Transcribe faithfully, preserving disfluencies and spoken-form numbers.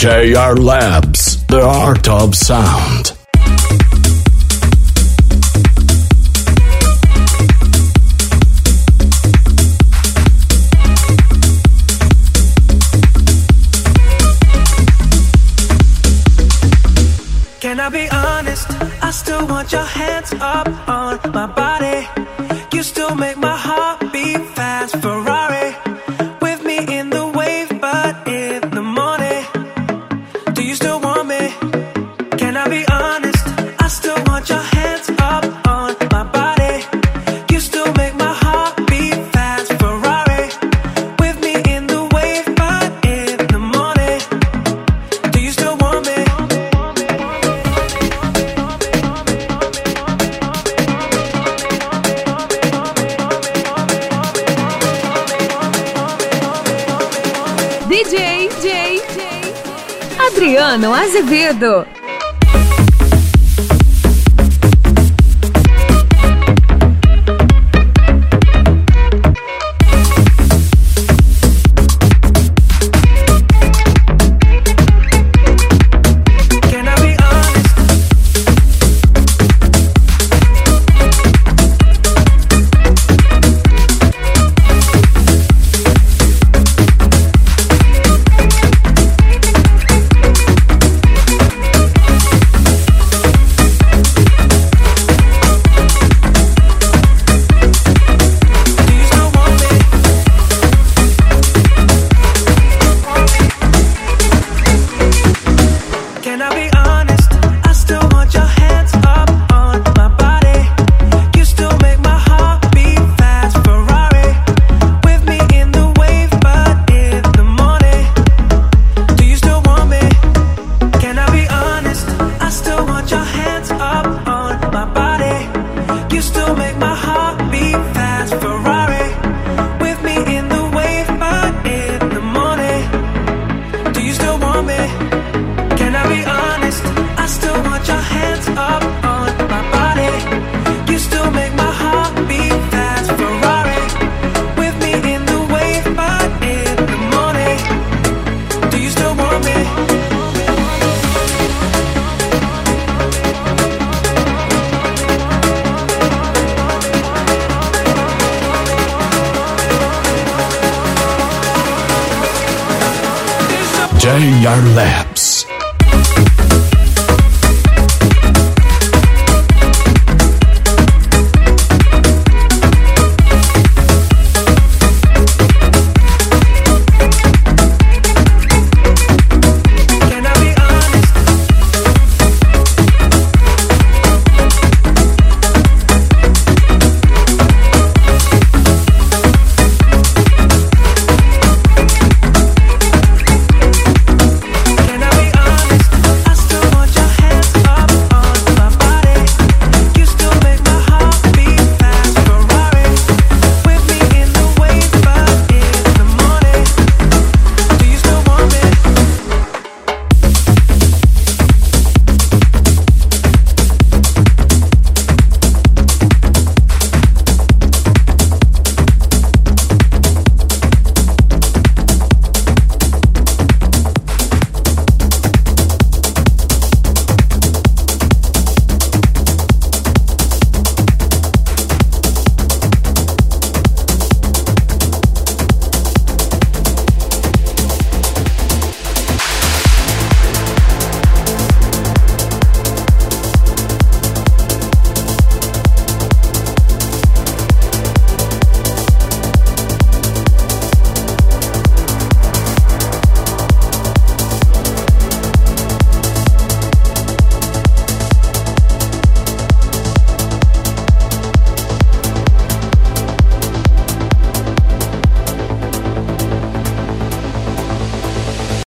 J R Labs, the art of sound. Can I be honest? I still want your hands up on my body. You still make my heart beat fast. Ferrari with me in the wave, but in the morning. Do you still want me? Can I be honest? I still want your hands up on my body. You still make my heart beat fast. Ferrari with me in the wave, but in the morning. Do you still want me? D J, J, Adriano Azevedo. J R Lab.